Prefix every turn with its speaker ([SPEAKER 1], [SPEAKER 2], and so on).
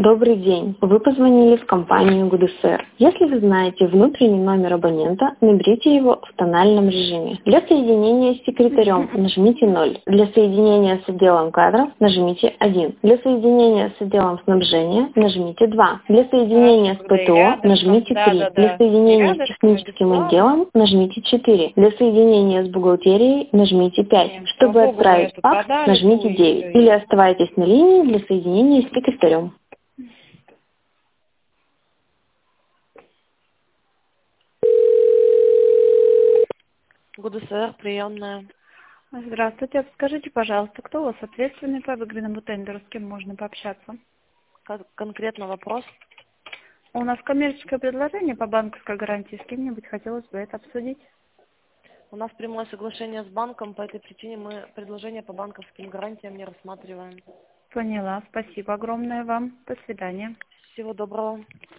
[SPEAKER 1] Добрый день. Вы позвонили в компанию ГУДСР. Если вы знаете внутренний номер абонента, наберите его в тональном режиме. Для соединения с секретарем нажмите 0. Для соединения с отделом кадров нажмите 1. Для соединения с отделом снабжения нажмите 2. Для соединения с ПТО нажмите 3. Для соединения с техническим отделом нажмите 4. Для соединения с бухгалтерией нажмите 5. Чтобы отправить факс, нажмите 9. Или оставайтесь на линии для соединения с секретарем.
[SPEAKER 2] ГУДСР, приемная.
[SPEAKER 3] Здравствуйте. Скажите, пожалуйста, кто у вас ответственный по выигранному тендеру, с кем можно пообщаться?
[SPEAKER 2] Как конкретно вопрос?
[SPEAKER 3] У нас коммерческое предложение по банковской гарантии. С кем-нибудь хотелось бы это обсудить.
[SPEAKER 2] У нас прямое соглашение с банком, по этой причине мы предложения по банковским гарантиям не рассматриваем.
[SPEAKER 3] Поняла. Спасибо огромное вам. До свидания.
[SPEAKER 2] Всего доброго.